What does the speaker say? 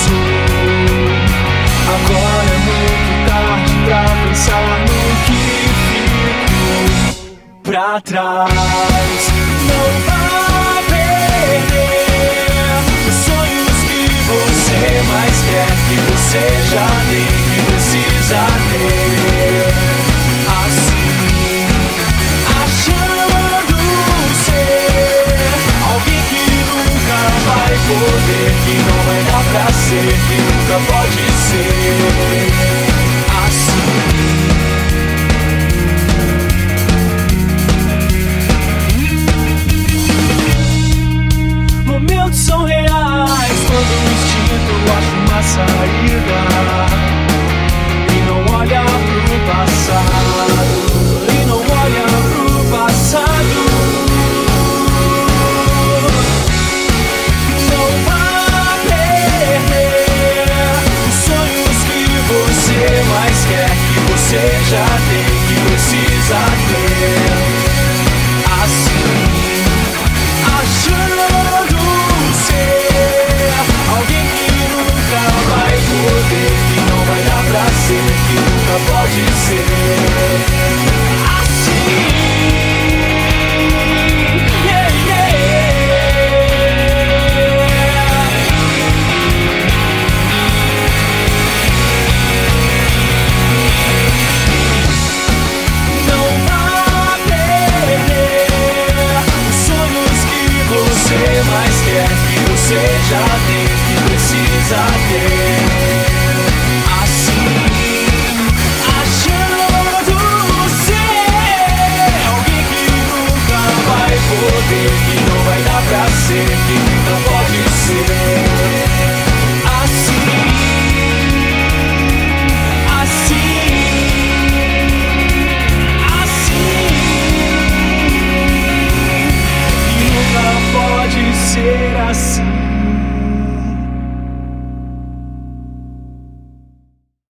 passou. Agora é muito tarde pra pensar no que ficou pra trás. Não vá perder os sonhos que você mais quer, que você já nem precisa ter. Assim, achando ser alguém que nunca vai poder, que não vai dar pra ser.